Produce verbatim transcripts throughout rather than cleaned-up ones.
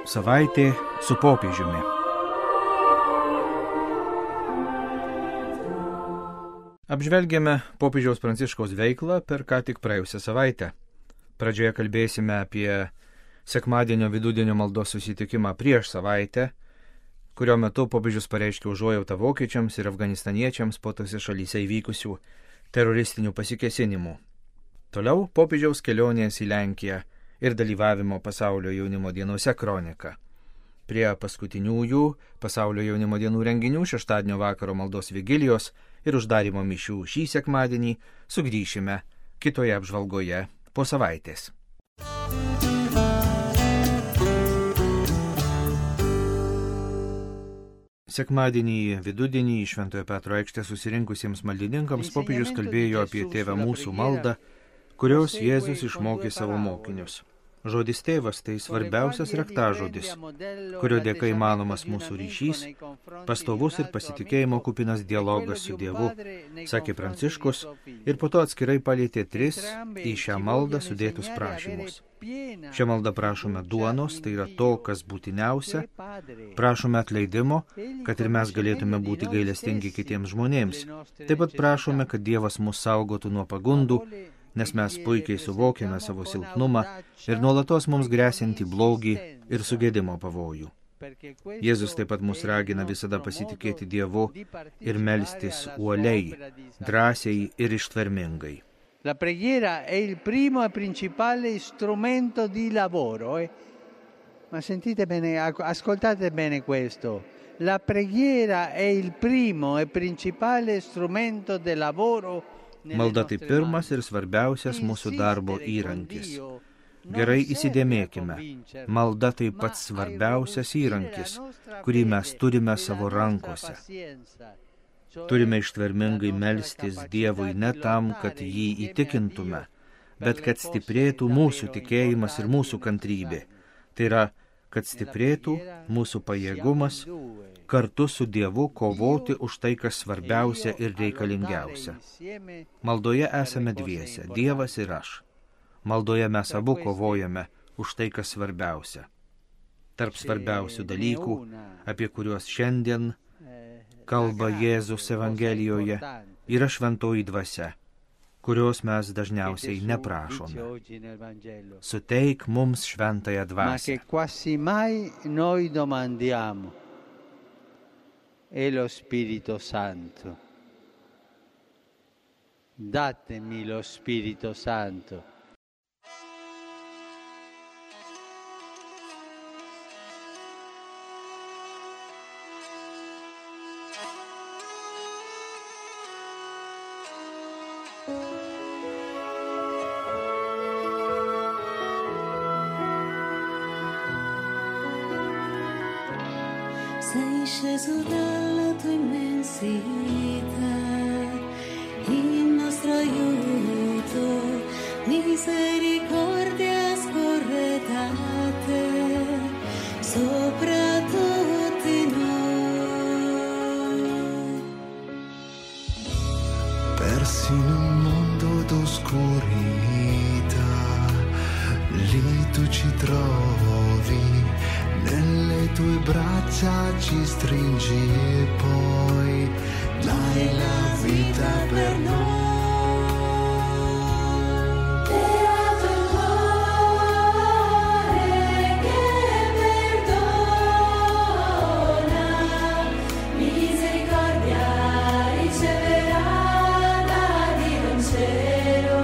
Savaitė su popiežiumi. Apžvelgėme popiežiaus Pranciškaus veiklą per ką tik praėjusią savaitę. Pradžioje kalbėsime apie sekmadienio vidudienio maldos susitikimą prieš savaitę, kurio metu popiežius pareiškė užuojautą vokiečiams ir afganistaniečiams po tose šalyse įvykusių teroristinių pasikėsinimų. Toliau popiežiaus kelionės į Lenkiją ir dalyvavimo pasaulio jaunimo dienose kronika. Prie paskutiniųjų pasaulio jaunimo dienų renginių šeštadienio vakaro maldos vigilijos ir uždarymo mišių šį sekmadienį sugrįšime kitoje apžvalgoje po savaitės. Sekmadienį vidudienį į Šventojo Petro aikštę susirinkusiems maldininkams popiežius kalbėjo apie Tėvą mūsų maldą, kurios Jėzus išmokė savo mokinius. Žodis tėvas tai svarbiausias raktažodis, kurio dėka įmanomas mūsų ryšys, pastovus ir pasitikėjimo kupinas dialogas su Dievu, sakė Pranciškus, ir po to atskirai palietė tris į šią maldą sudėtus prašymus. Šią maldą prašome duonos, tai yra to, kas būtiniausia, prašome atleidimo, kad ir mes galėtume būti gailestingi kitiems žmonėms. Taip pat prašome, kad Dievas mus saugotų nuo pagundų, nes mes puikiai suvokiame savo silpnumą ir nuolatos mums gresiantį blogį ir sugėdimo pavojų. Jėzus taip pat mus ragina visada pasitikėti Dievu ir melstis uoliai, drąsiai ir ištvermingai. La preghiera è il primo e principale strumento di lavoro. Eh? Ma sentite bene, ascoltate bene questo. La preghiera è il primo e principale strumento di lavoro. Malda tai pirmas ir svarbiausias mūsų darbo įrankis. Gerai įsidėmėkime, malda tai pats svarbiausias įrankis, kurį mes turime savo rankose. Turime ištvermingai melstis Dievui ne tam, kad jį įtikintume, bet kad stiprėtų mūsų tikėjimas ir mūsų kantrybė. Tai yra, kad stiprėtų mūsų pajėgumas kartu su Dievu kovoti už tai, kas svarbiausia ir reikalingiausia. Maldoje esame dviese, Dievas ir aš. Maldoje mes abu kovojame už tai, kas svarbiausia. Tarp svarbiausių dalykų, apie kuriuos šiandien kalba Jėzus Evangelijoje, yra šventoji dvasia, kurios mes dažniausiai neprašome. Suteik mums šventąją dvasią. È lo Spirito Santo. Datemi lo Spirito Santo. Sei sceso dalla tua immensità, il nostro aiuto, misericordia scorre da te, sopra tutti noi. Persi in un mondo d'oscurità, lì tu ci trovi, nelle tue braccia ci stringi e poi dai la vita per noi. Beato il cuore che perdona, misericordia riceverà da Dio in cielo.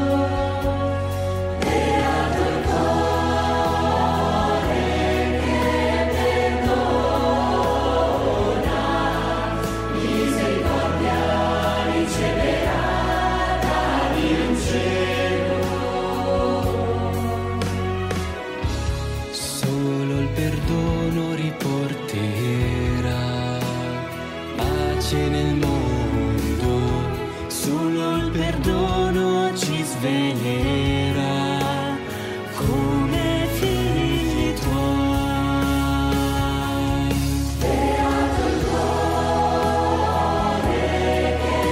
Beato il cuore che perdona, misericordia riceverà da Dio in cielo. Solo il perdono riporterà pace nel mondo, solo il perdono ci sveglierà come figli tuoi. Beato il cuore che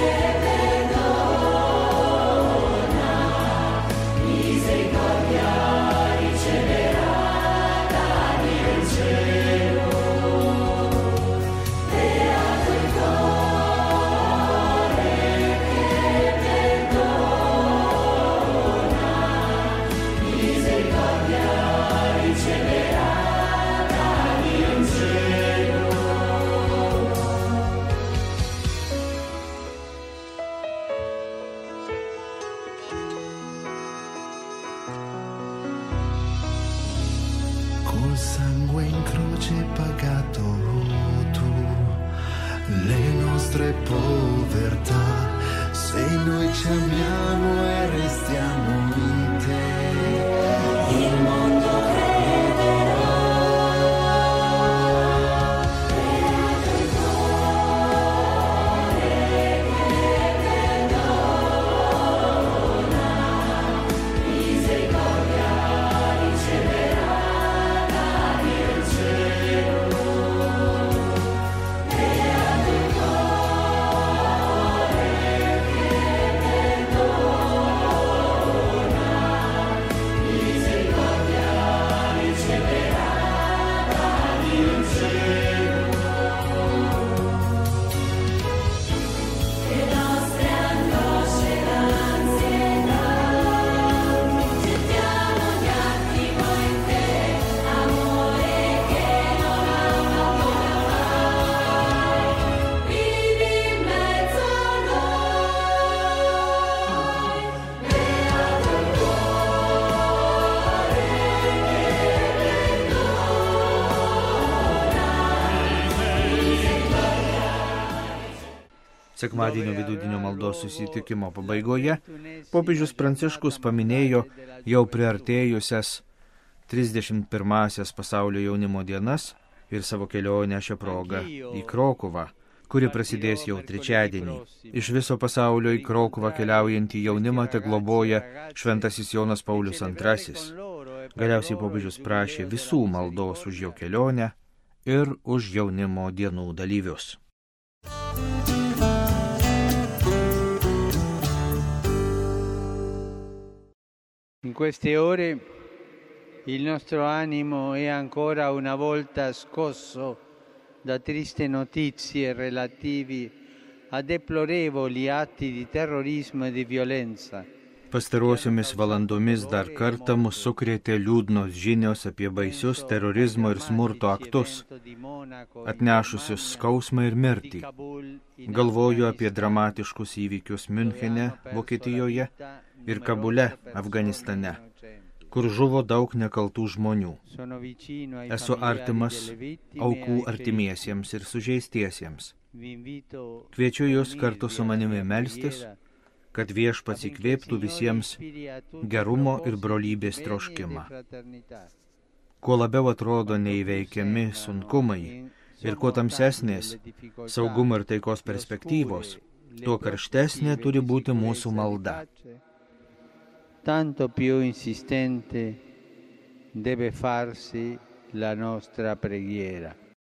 perdona, misericordia riceverà da Dio in sangue in croce pagato tu le nostre povertà, se noi ci amiamo e restiamo in te, il mondo crederà. Sekmadienio vidudienio maldos susitikimo pabaigoje popiežius Pranciškus paminėjo jau priartėjusias trisdešimt pirmąsias pasaulio jaunimo dienas ir savo kelionę šią progą į Krokuvą, kuri prasidės jau trečiadienį. Iš viso pasaulio į Krokuvą keliaujantį jaunimą te globoja šventasis Jonas Paulius antrasis. Galiausiai popiežius prašė visų maldos už jo kelionę ir už jaunimo dienų dalyvius. In queste ore il nostro animo è ancora una volta scosso da triste notizie relativi a deplorevoli atti di terrorismo e di violenza. Pastarosiomis valandomis dar kartą mus sukrėtė liūdnos žinios apie baisius terorizmo ir smurto aktus, atnešusius skausmą ir mirtį. Galvoju apie dramatiškus įvykius Miunchene, Vokietijoje ir Kabule, Afganistane, kur žuvo daug nekaltų žmonių. Esu artimas aukų artimiesiems ir sužeistiesiems. Kviečiu jūs kartu su manimi melstis, kad Viešpats įkvėptų visiems gerumo ir brolybės troškimą. Kuo labiau atrodo neįveikiami sunkumai ir kuo tamsesnės saugumo ir taikos perspektyvos, tuo karštesnė turi būti mūsų malda. Tanto più insistente deve farsi la nostra preghiera.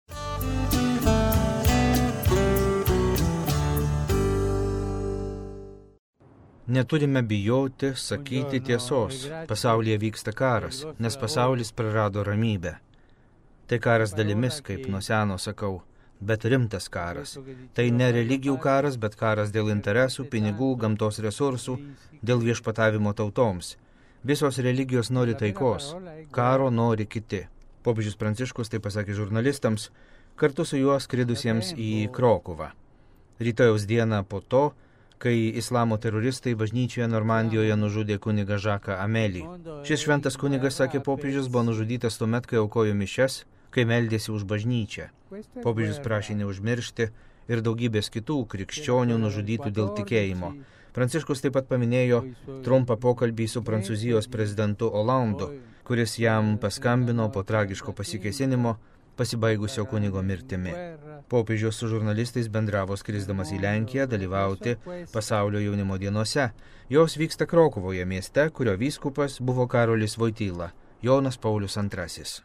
Neturime bijoti sakyti tiesos. Pasaulyje vyksta karas, nes pasaulis prarado ramybę. Tai karas dalimis, kaip nuo seno sakau, bet rimtas karas. Tai ne religijų karas, bet karas dėl interesų, pinigų, gamtos resursų, dėl viešpatavimo tautoms. Visos religijos nori taikos, karo nori kiti. Popiežius Pranciškus tai pasakė žurnalistams, kartu su juo skridusiems į Krokuvą. Rytojaus dieną po to, kai islamo teroristai bažnyčioje Normandijoje nužudė kunigą Žaką Amelį. Šis šventas kunigas, sakė popiežius, buvo nužudytas tuomet, kai aukojo mišias, kai meldėsi už bažnyčią. Popiežius prašė neužmiršti ir daugybės kitų krikščionių nužudytų dėl tikėjimo. Pranciškus taip pat paminėjo trumpą pokalbį su Prancūzijos prezidentu Olandu, kuris jam paskambino po tragiško pasikėsinimo, pasibaigusio kunigo mirtimi. Popiežius su žurnalistais bendravo skrisdamas į Lenkiją dalyvauti pasaulio jaunimo dienose. Jos vyksta Krokuvoje mieste, kurio vyskupas buvo Karolis Voityla, Jonas Paulius antrasis.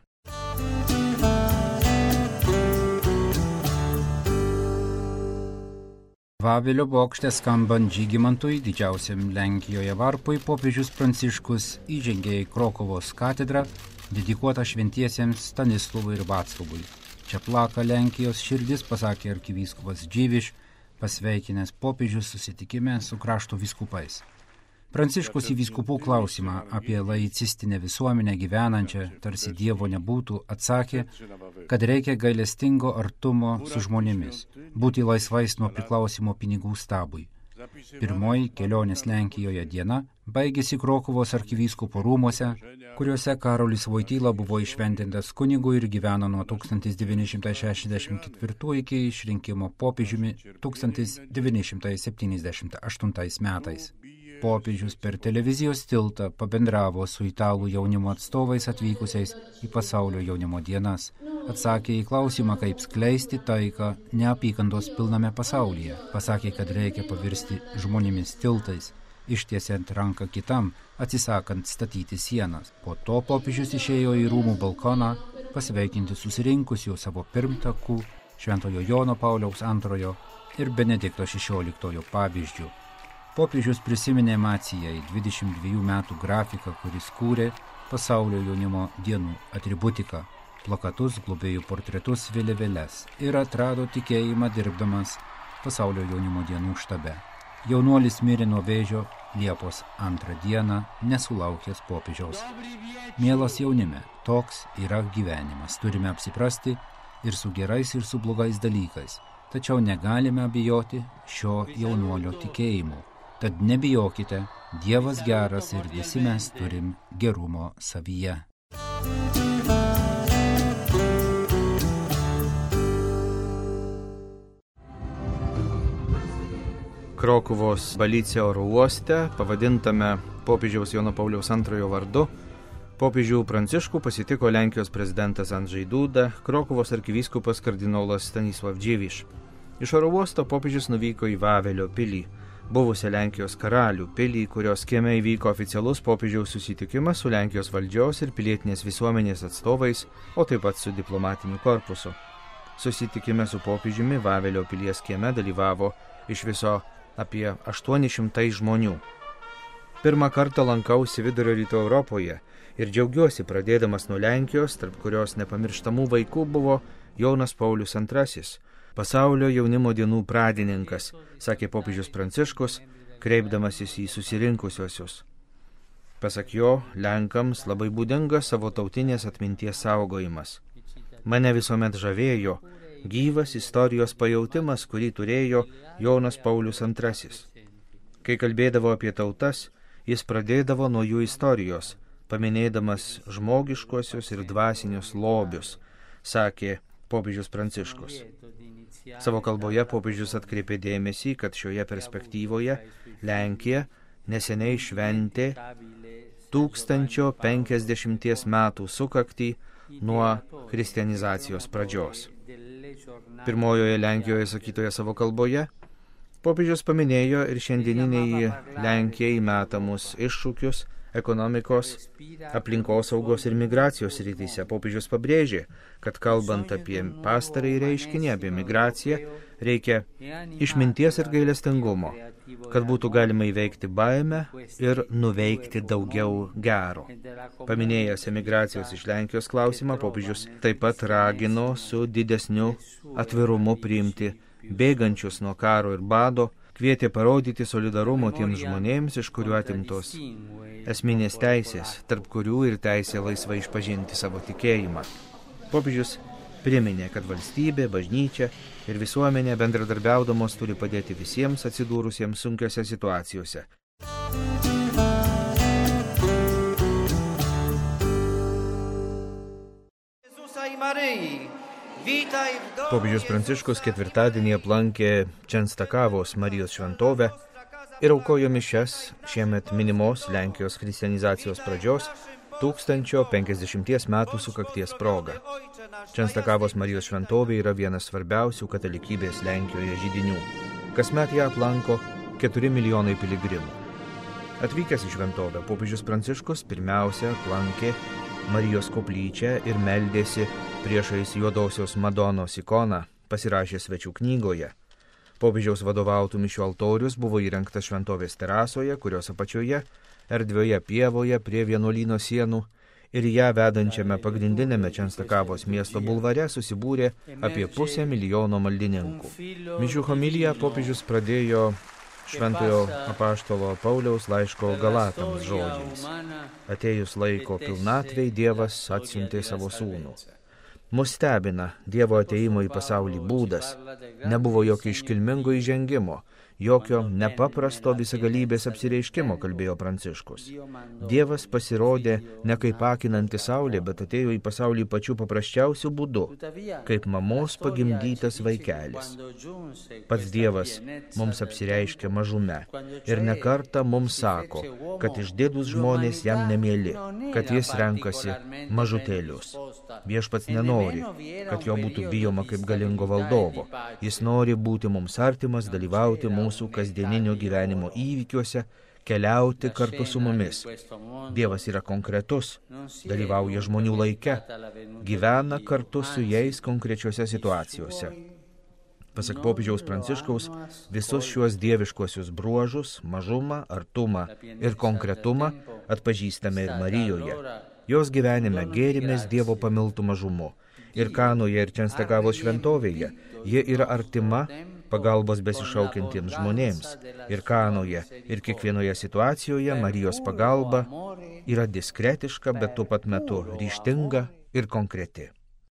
Vavelio bokšte skambant Žygimantui, didžiausiam Lenkijoje varpui, popiežius Pranciškus įžengė į Krokuvos katedrą, dedikuota šventiesiems Stanislovui ir Vaclovui. Čia plaka Lenkijos širdis, pasakė arkivyskupas Dživiš, pasveikinęs popiežius susitikime su krašto vyskupais. Pranciškus į vyskupų klausimą apie laicistinę visuomenę gyvenančią, tarsi Dievo nebūtų, atsakė, kad reikia gailestingo artumo su žmonėmis, būti laisvais nuo priklausimo pinigų stabui. Pirmoji kelionės Lenkijoje diena baigėsi Krokuvos arkivyskupo rūmuose, kuriuose Karolis Voityla buvo išventintas kunigu ir gyveno nuo tūkstantis devyni šimtai šešiasdešimt ketvirtų iki išrinkimo popiežiumi tūkstantis devyni šimtai septyniasdešimt aštuntais metais. Popiežius per televizijos tiltą pabendravo su italų jaunimo atstovais atvykusiais į pasaulio jaunimo dienas. Atsakė į klausimą, kaip skleisti taiką neapykantos pilname pasaulyje. Pasakė, kad reikia pavirsti žmonėmis tiltais, ištiesiant ranką kitam, atsisakant statyti sienas. Po to popiežius išėjo į rūmų balkoną pasveikinti susirinkusių savo pirmtakų Šventojo Jono Pauliaus antrojo ir Benedikto šešioliktojo pavyzdžių. Popiežius prisiminė Macijai dvidešimt dviejų metų grafiką, kuris kūrė pasaulio jaunimo dienų atributiką, plakatus, globėjų portretus, vėliavėles ir atrado tikėjimą dirbdamas pasaulio jaunimo dienų štabe. Jaunuolis mirė nuo vėžio Liepos antrą dieną, nesulaukęs popiežiaus. Mielas jaunime, toks yra gyvenimas. Turime apsiprasti ir su gerais, ir su blogais dalykais. Tačiau negalime abejoti šio jaunuolio tikėjimu. Tad nebijokite, Dievas geras ir visi mes turim gerumo savyje. Krokuvos Balice oro uoste, pavadintame popiežiaus Jono Pauliaus antrojo vardu, popiežių Pranciškų pasitiko Lenkijos prezidentas Andžej Duda, Krokuvos arkivyskupas kardinolas Stanisław Dziwisz. Iš oro uosto popiežius nuvyko į Vavelio pilį, buvusią Lenkijos karalių pilį, kurios kieme įvyko oficialus popiežiaus susitikimas su Lenkijos valdžios ir pilietinės visuomenės atstovais, o taip pat su diplomatiniu korpusu. Susitikime su popiežiumi Vavelio pilies kieme dalyvavo iš viso apie aštuoni šimtai žmonių. Pirmą kartą lankausi vidurio rytų Europoje ir džiaugiuosi pradėdamas nuo Lenkijos, tarp kurios nepamirštamų vaikų buvo Jonas Paulius antrasis, pasaulio jaunimo dienų pradininkas, sakė popiežius Pranciškus, kreipdamasis į susirinkusiuosius. Pasak jo, Lenkams labai būdingas savo tautinės atminties saugojimas. Mane visuomet žavėjo gyvas istorijos pajautimas, kurį turėjo Jonas Paulius antrasis. Kai kalbėdavo apie tautas, jis pradėdavo nuo jų istorijos, paminėdamas žmogiškuosius ir dvasinius lobius, sakė popiežius Pranciškus. Savo kalboje popiežius atkreipė dėmesį, kad šioje perspektyvoje Lenkija neseniai šventė tūkstančio penkiasdešimties metų sukaktį nuo kristianizacijos pradžios. Pirmojoje Lenkijoje sakytoje savo kalboje popiežius paminėjo ir šiandieniniai Lenkijai metamus iššūkius ekonomikos, aplinkosaugos ir migracijos rytyse. Popiežius pabrėžė, kad kalbant apie pastarąjį reiškinį, apie migraciją, reikia išminties ir gailestingumo, kad būtų galima įveikti baimę ir nuveikti daugiau gero. Paminėjęs emigracijos iš Lenkijos klausimą, popiežius taip pat ragino su didesniu atvirumu priimti bėgančius nuo karo ir bado, kvietė parodyti solidarumo tiems žmonėms, iš kurių atimtos esminės teisės, tarp kurių ir teisė laisvai išpažinti savo tikėjimą. Popiežius priminė, kad valstybė, bažnyčia ir visuomenė bendradarbiaudamos turi padėti visiems atsidūrusiems sunkiose situacijose. Popiežius Pranciškus ketvirtadienį aplankė Čenstakavos Marijos šventovę ir aukojo mišias šiemet minimos Lenkijos kristianizacijos pradžios tūkstančio penkiasdešimties metų sukakties proga. Čenstakavos Marijos šventovė yra vienas svarbiausių katalikybės Lenkijoje židinių. Kasmet ją aplanko keturi milijonai piligrimų. Atvykęs į šventovę, popiežius Pranciškus pirmiausia aplankė Marijos koplyčią ir meldėsi priešais Juodosios Madonos ikoną, pasirašė svečių knygoje. Popiežiaus vadovautų mišių altorius buvo įrengtas šventovės terasoje, kurios apačioje, erdvioje pievoje prie vienuolyno sienų ir ją vedančiame pagrindinėme Čenstakavos miesto bulvare susibūrė apie pusę milijono maldininkų. Mišių homiliją popiežius pradėjo Šventojo apaštalo Pauliaus laiško Galatams žodžiais. Atėjus laiko pilnatvei, Dievas atsiuntė savo sūnų. Mus stebina Dievo atėjimo į pasaulį būdas. Nebuvo jokio iškilmingo įžengimo, jokio nepaprasto visagalybės apsireiškimo, kalbėjo Pranciškus. Dievas pasirodė ne kaip akinanti saulė, bet atėjo į pasaulį pačiu paprasčiausiu būdu, kaip mamos pagimdytas vaikelis. Pats Dievas mums apsireiškia mažume ir nekartą mums sako, kad išdidūs žmonės jam nemėli, kad jis renkasi mažutėlius. Viešpats nenori, kad jo būtų bijoma kaip galingo valdovo. Jis nori būti mums artimas, dalyvauti mūsų kasdieninio gyvenimo įvykiuose, keliauti kartu su mumis. Dievas yra konkretus, dalyvauja žmonių laike, gyvena kartu su jais konkrečiose situacijose. Pasak popiežiaus Pranciškaus, visus šiuos dieviškuosius bruožus, mažumą, artumą ir konkretumą atpažįstame ir Marijoje. Jos gyvenime gėrimės Dievo pamiltų mažumu. Ir Kanoje ir Čenstakavos šventovėje ji yra artima pagalbos besišaukiantiems žmonėms. Ir Kanoje ir kiekvienoje situacijoje Marijos pagalba yra diskretiška, bet tuo pat metu ryžtinga ir konkreti.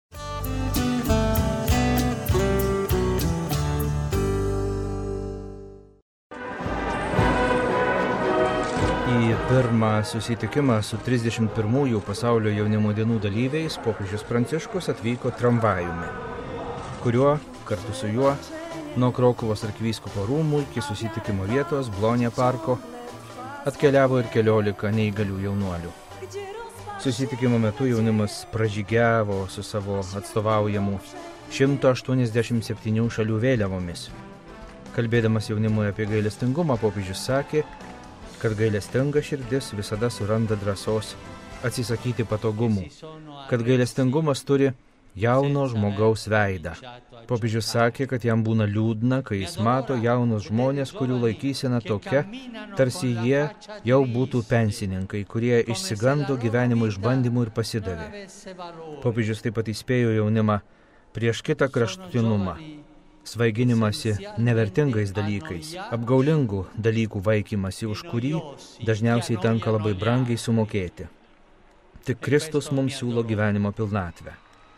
Į pirmą susitikimą su trisdešimt pirmųjų pasaulio jaunimo dienų dalyviais popiežius Pranciškus atvyko tramvajumi, kuriuo kartu su juo nuo Krokuvos arkivyskupo rūmų iki susitikimo vietos Blonė parko atkeliavo ir keliolika neįgalių jaunuolių. Susitikimo metu jaunimas pražygiavo su savo atstovaujamu šimto aštuoniasdešimt septynių šalių vėliavomis. Kalbėdamas jaunimui apie gailestingumą, popiežius sakė, kad gailestinga širdis visada suranda drąsos atsisakyti patogumų, kad gailestingumas turi jauno žmogaus veidą. Popiežius sakė, kad jam būna liūdna, kai jis mato jaunus žmonės, kurių laikysena tokia, tarsi jie jau būtų pensininkai, kurie išsigando gyvenimo išbandymų ir pasidavė. Popiežius taip pat įspėjo jaunimą prieš kitą kraštutinumą, svaiginimąsi nevertingais dalykais, apgaulingų dalykų vaikymasi, už kurį dažniausiai tenka labai brangiai sumokėti. Tik Kristus mums siūlo gyvenimo pilnatvę.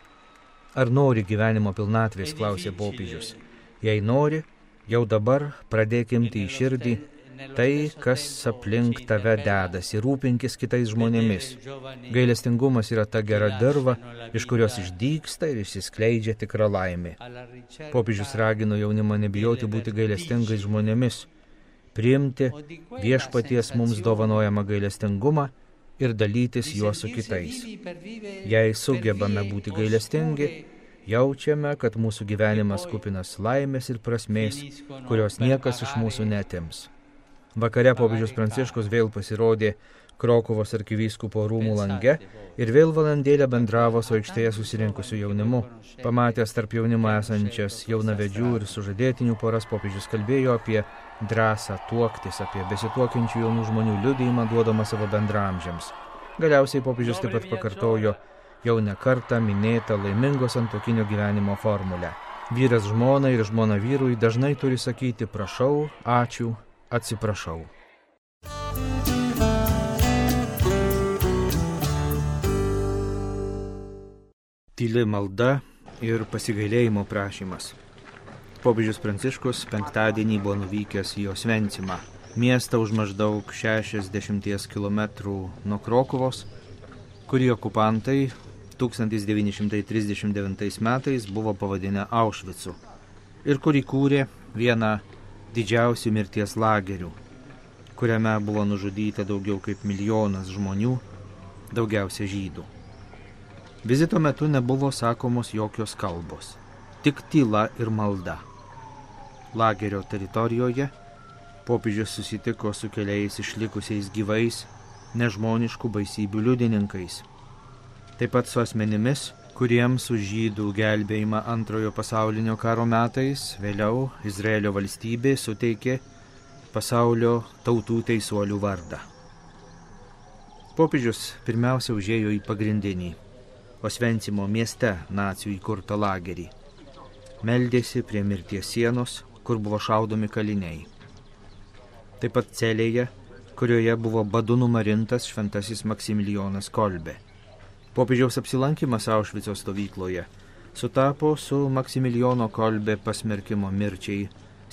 Ar nori gyvenimo pilnatvės, klausė popiežius. Jei nori, jau dabar pradėk imti į širdį tai, kas aplink tave dedasi, rūpinkis kitais žmonėmis. Gailestingumas yra ta gera dirva, iš kurios išdygsta ir išsiskleidžia tikra laimė. Popiežius ragino jaunimą nebijoti būti gailestingais žmonėmis, priimti viešpaties mums dovanojamą gailestingumą ir dalytis juo su kitais. Jei sugebame būti gailestingi, jaučiame, kad mūsų gyvenimas kupinas laimės ir prasmės, kurios niekas iš mūsų netims. Vakare popiežius Pranciškus vėl pasirodė Krokuvos arkivyskupo rūmų lange ir vėl valandėlę bendravo su aikštėje susirinkusiu jaunimu. Pamatęs tarp jaunimo esančias jaunavedžių ir sužadėtinių poras, popiežius kalbėjo apie drąsą tuoktis, apie besituokiančių jaunų žmonių liudijimą duodamą savo bendramžiams. Galiausiai popiežius taip pat pakartojo jau ne kartą minėtą laimingo santuokinio gyvenimo formulę. Vyras žmonai ir žmona vyrui dažnai turi sakyti prašau, ačiū, atsiprašau. Tyli malda ir pasigailėjimo prašymas. Popiežius Pranciškus penktadienį buvo nuvykęs į Osvencimą, miestą už maždaug šešiasdešimties kilometrų nuo Krokuvos, kurį okupantai tūkstantis devyni šimtai trisdešimt devintais metais buvo pavadinę Aušvicu ir kurį kūrė vieną didžiausių mirties lagerių, kuriame buvo nužudyta daugiau kaip milijonas žmonių, daugiausia žydų. Vizito metu nebuvo sakomos jokios kalbos, tik tyla ir malda. Lagerio teritorijoje popiežius susitiko su keliais išlikusiais gyvais, nežmoniškų baisybių liudininkais. Taip pat su asmenimis, kuriems už žydų gelbėjimą antrojo pasaulinio karo metais vėliau Izraelio valstybė suteikė pasaulio tautų teisuolių vardą. Popiežius pirmiausia užėjo į pagrindinį Osvencimo mieste nacių įkurtą lagerį. Meldėsi prie mirties sienos, kur buvo šaudomi kaliniai. Taip pat celėje, kurioje buvo badu numarintas šventasis Maksimilijonas Kolbė. Popiežiaus apsilankimas Aušvico stovykloje sutapo su Maksimilijono Kolbė pasmerkimo mirčiai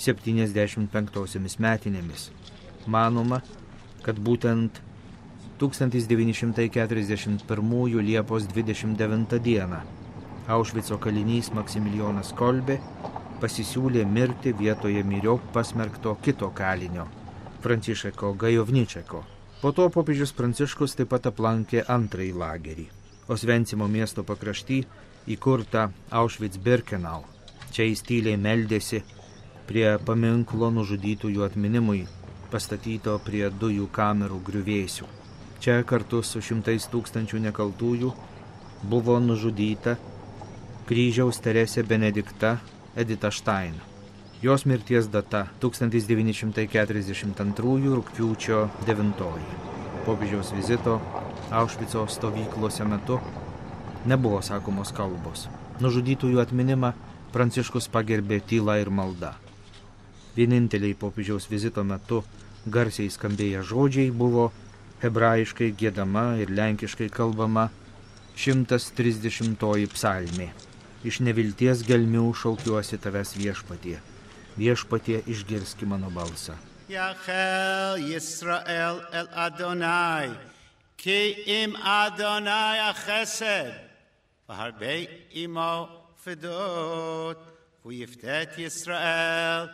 septyniasdešimt penktosiomis metinėmis. Manoma, kad būtent tūkstantis devyni šimtai keturiasdešimt pirmųjų Liepos dvidešimt devintą dieną Aušvico kalinys Maksimilijonas Kolbė pasisiūlė mirti vietoje myriop pasmerkto kito kalinio, Francišeko Gajovničeko. Po to popiežius Pranciškus taip pat aplankė antrąjį lagerį, Osvencimo miesto pakrašty įkurtą Auschwitz-Birkenau. Čia jis tyliai meldėsi prie paminklo nužudytųjų atminimui, pastatyto prie dujų kamerų griuvėsių. Čia kartu su šimtais tūkstančių nekaltųjų buvo nužudyta kryžiaus Teresė Benedikta Edita Stein. Jos mirties data tūkstantis devyni šimtai keturiasdešimt antrųjų rugpjūčio devintoji. Popiežiaus vizito Aušvico stovyklose metu nebuvo sakomos kalbos. Nužudytųjų atminimą Pranciškus pagerbė tyla ir malda. Vieninteliai popiežiaus vizito metu garsiai skambėję žodžiai buvo hebrajiškai giedama ir lenkiškai kalbama šimtas trisdešimtoji psalmė. Iš nevilties gelmių šaukiuosi tavęs viešpatie. Viešpatie išgirski mano balsą. Yachel Yisrael el Adonai, ki im Adonai achesed, v'harbei imo fedot, v'yiftet Yisrael.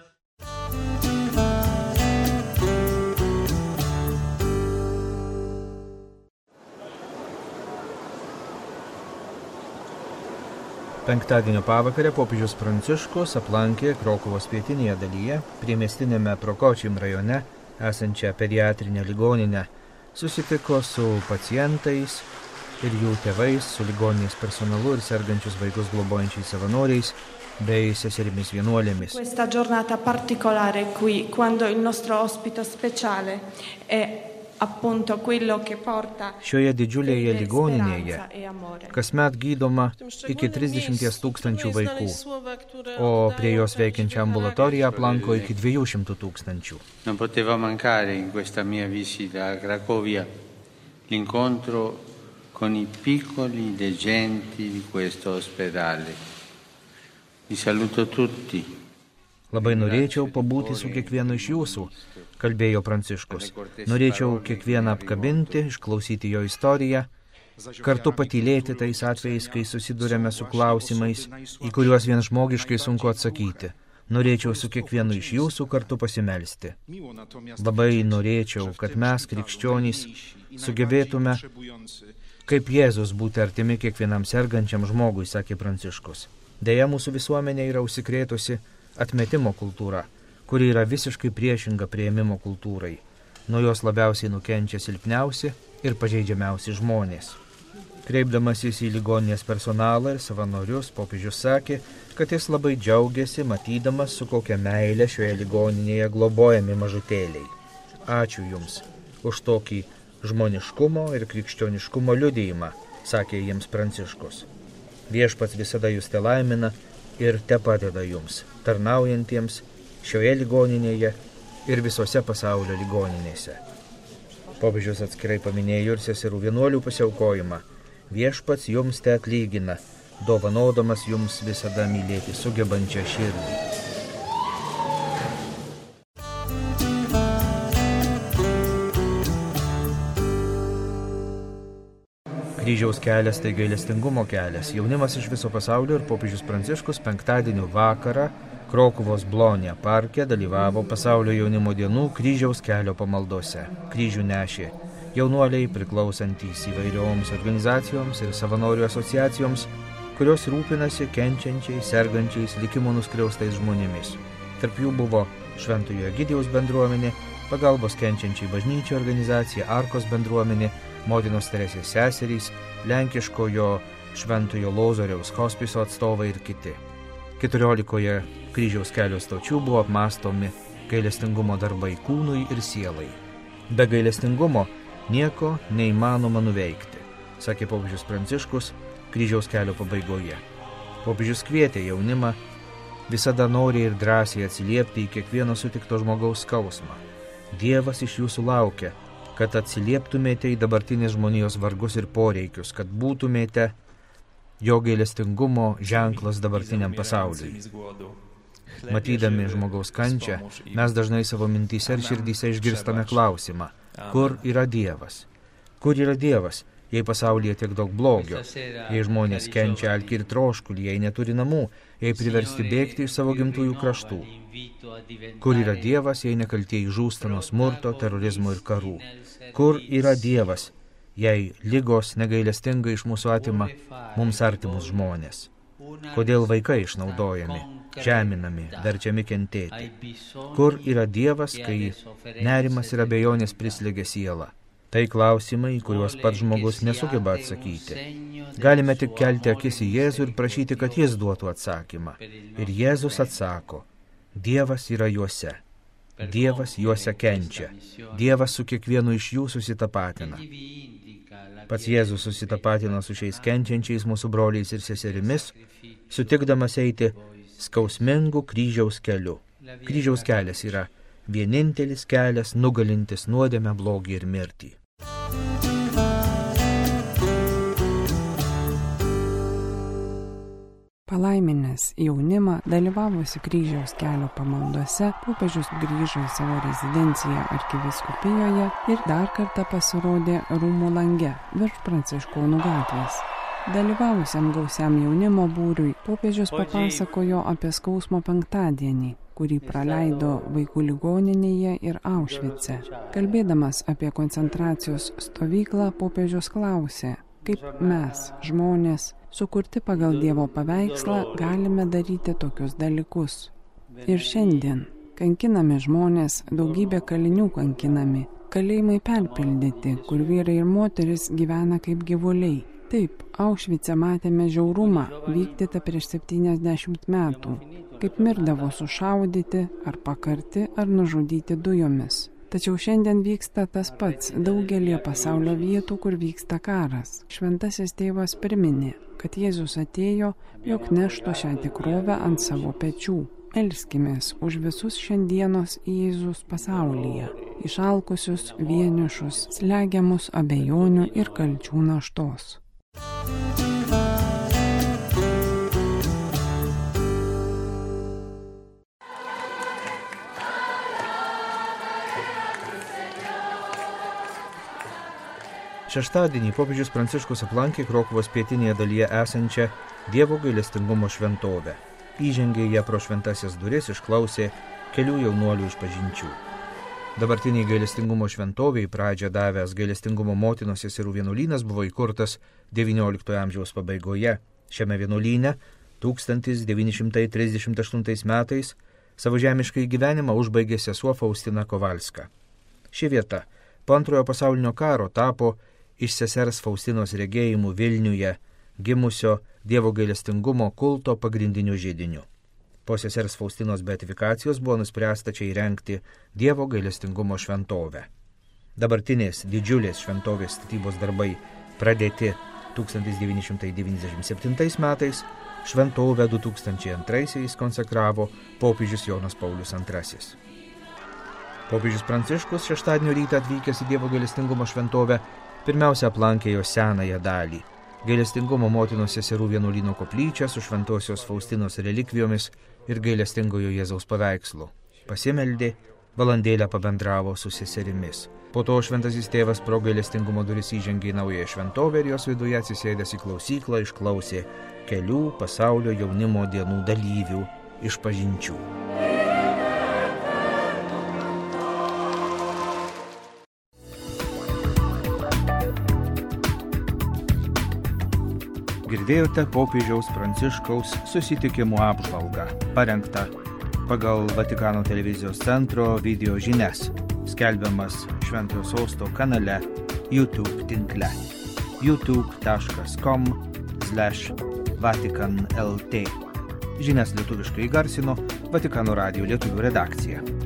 Penktadienio pavakarę popiežius Pranciškus aplankė Krokuvos pietinėje dalyje, priemiestinėme Prokočim rajone esančią pediatrinę ligoninę, susitiko su pacientais ir jų tėvais, su ligoninės personalu ir sergančius vaikus globojančiais savanoriais bei seserimis vienuolėmis. Questa giornata particolare qui, quando il nostro ospite speciale è appunto quello che porta Šioje didžiulėje ligoninėje kasmet gydoma iki trisdešimt tūkstančių vaikų, o prie jos veikiančią ambulatoriją aplanko iki dviejų šimtų tūkstančių. Non poteva mancare in questa mia visita a Cracovia l'incontro con i piccoli degenti di questo ospedale. Vi saluto tutti. Labai norėčiau pabūti su kiekvienu iš jūsų, kalbėjo Pranciškus. Norėčiau kiekvieną apkabinti, išklausyti jo istoriją, kartu patylėti tais atvejais, kai susidurėme su klausimais, į kuriuos vien žmogiškai sunku atsakyti. Norėčiau su kiekvienu iš jūsų kartu pasimelsti. Labai norėčiau, kad mes, krikščionys, sugebėtume, kaip Jėzus, būti artimi kiekvienam sergančiam žmogui, sakė Pranciškus. Deja, mūsų visuomenė yra užsikrėtusi atmetimo kultūra, kuri yra visiškai priešinga priėmimo kultūrai. Nuo jos labiausiai nukenčia silpniausi ir pažeidžiamiausi žmonės. Kreipdamasis į ligoninės personalą ir savanorius, popiežius sakė, kad jis labai džiaugiasi, matydamas, su kokia meile šioje ligoninėje globojami mažutėliai. Ačiū Jums už tokį žmoniškumo ir krikščioniškumo liudijimą, sakė jiems Pranciškus. Viešpats visada Jūs telaimina ir te padeda Jums, tarnaujantiems šioje ligoninėje ir visose pasaulio ligoninėse. Popiežius atskirai paminėjo ir seserų vienuolių pasiaukojimą. Viešpats Jums te atlygina, dovanodamas Jums visada mylėti sugebančią širdį. Kryžiaus kelias tai gailestingumo kelias. Jaunimas iš viso pasaulio ir popiežius Pranciškus penktadienio vakarą Krokuvos Blonė parke dalyvavo pasaulio jaunimo dienų kryžiaus kelio pamaldose. Kryžių nešė jaunuoliai priklausantys įvairioms organizacijoms ir savanorių asociacijoms, kurios rūpinasi kenčiančiais, sergančiais, likimo nuskriaustais žmonėmis. Tarp jų buvo Šventojo Egidijaus bendruomenė, pagalbos kenčiančiai bažnyčio organizacija, Arkos bendruomenė, Motinos Teresės seserys, lenkiškojo Šventojo Lozoriaus hospiso atstovai ir kiti. Keturiolikoje kryžiaus kelio stočių buvo apmąstomi gailestingumo darbai kūnui ir sielai. Be gailestingumo nieko neįmanoma nuveikti, sakė popiežius Pranciškus kryžiaus kelio pabaigoje. Popiežius kvietė jaunimą visada noriai ir drąsiai atsiliepti į kiekvieno sutikto žmogaus skausmą. Dievas iš jūsų laukia, kad atsilieptumėte į dabartinės žmonijos vargus ir poreikius, kad būtumėte jo gailestingumo ženklas dabartiniam pasauliui. Matydami žmogaus kančią, mes dažnai savo mintyse ir širdyse išgirstame klausimą, kur yra Dievas? Kur yra Dievas, jei pasaulyje tiek daug blogio, jei žmonės kenčia alkį ir troškulį, jei neturi namų, jei priversti bėgti iš savo gimtųjų kraštų? Kur yra Dievas, jei nekaltieji žūsta nuo smurto, terorizmo ir karų? Kur yra Dievas, jei ligos negailestingai iš mūsų atima mums artimus žmonės? Kodėl vaikai išnaudojami, žeminami, verčiami kentėti? Kur yra Dievas, kai nerimas ir abejonės prislėgia sielą? Tai klausimai, kuriuos pats žmogus nesugeba atsakyti. Galime tik kelti akis į Jėzų ir prašyti, kad Jis duotų atsakymą. Ir Jėzus atsako, Dievas yra juose. Dievas juose kenčia. Dievas su kiekvienu iš jų susitapatina. Pats Jėzus susitapatino su šiais kenčiančiais mūsų broliais ir seserimis, sutikdamas eiti skausmingu kryžiaus keliu. Kryžiaus kelias yra vienintelis kelias nugalintis nuodėmę, blogį ir mirtį. Palaiminęs jaunimą, dalyvavusi kryžiaus kelio pamaldose, popiežius grįžo į savo rezidenciją arkivyskupijoje ir dar kartą pasirodė rūmų lange virš Pranciškonų gatvės. Dalyvavusiam gausiam jaunimo būriui popiežius papasakojo apie skausmo penktadienį, kurį praleido vaikų ligoninėje ir Aušvice. Kalbėdamas apie koncentracijos stovyklą, popiežius klausė, kaip mes, žmonės, sukurti pagal Dievo paveikslą, galime daryti tokius dalykus. Ir šiandien kankinami žmonės, daugybė kalinių kankinami, kalėjimai perpildyti, kur vyrai ir moteris gyvena kaip gyvuliai. Taip, Aušvice matėme žiaurumą vykdytą prieš septyniasdešimt metų, kaip mirdavo sušaudyti, ar pakarti, ar nužudyti dujomis. Tačiau šiandien vyksta tas pats daugelie pasaulio vietų, kur vyksta karas. Šventasis tėvas priminė, kad Jėzus atėjo, jog neštų šią tikrovę ant savo pečių. Melskimės už visus šiandienos Jėzus pasaulyje, išalkusius, vienišus, slegiamus abejonių ir kalčių naštos. Šeštadienį popiežius Pranciškus aplankė Krokuvos pietinėje dalyje esančią Dievo gailestingumo šventovę. Įžengė ją pro šventasias duris, išklausė kelių jaunuolių išpažinčių. Dabartiniai gailestingumo šventoviai pradžią davęs gailestingumo motinos seserų vienuolynas buvo įkurtas devynioliktojo amžiaus pabaigoje. Šiame vienuolyne tūkstantis devyni šimtai trisdešimt aštuntais metais savo žemiškai gyvenimą užbaigė sesuo Faustina Kovalska. Ši vieta po antrojo pasaulinio karo tapo iš sesers Faustinos regėjimų Vilniuje gimusio Dievo gailestingumo kulto pagrindiniu židiniu. Po sesers Faustinos beatifikacijos buvo nuspręsta čia įrengti Dievo gailestingumo šventovę. Dabartinės didžiulės šventovės statybos darbai pradėti tūkstantis devyni šimtai devyniasdešimt septintais metais, šventovę du tūkstančiai antraisiais konsekravo popiežius Jonas Paulius antrasis. Popiežius Pranciškus šeštadienio rytą atvykęs į Dievo gailestingumo šventovę pirmiausia aplankė jo senąją dalį – gailestingumo motinos seserų vienuolyno koplyčią su šventosios Faustinos relikvijomis ir gailestingojo Jėzaus paveikslu. Pasimeldė, valandėlę pabendravo su seserimis. Po to šventasis tėvas pro gailestingumo duris įžengė į naują šventovę ir jos viduje atsisėdęs į klausyklą išklausė kelių pasaulio jaunimo dienų dalyvių išpažinčių. Girdėjote popiežiaus Pranciškaus susitikimų apžvalgą, parengtą pagal Vatikano televizijos centro video žinias, skelbiamas Šventojo Sosto kanale YouTube tinkle youtube taškas com slash vatican lt. Žinias lietuviškai įgarsino Vatikano radijo lietuvių redakcija.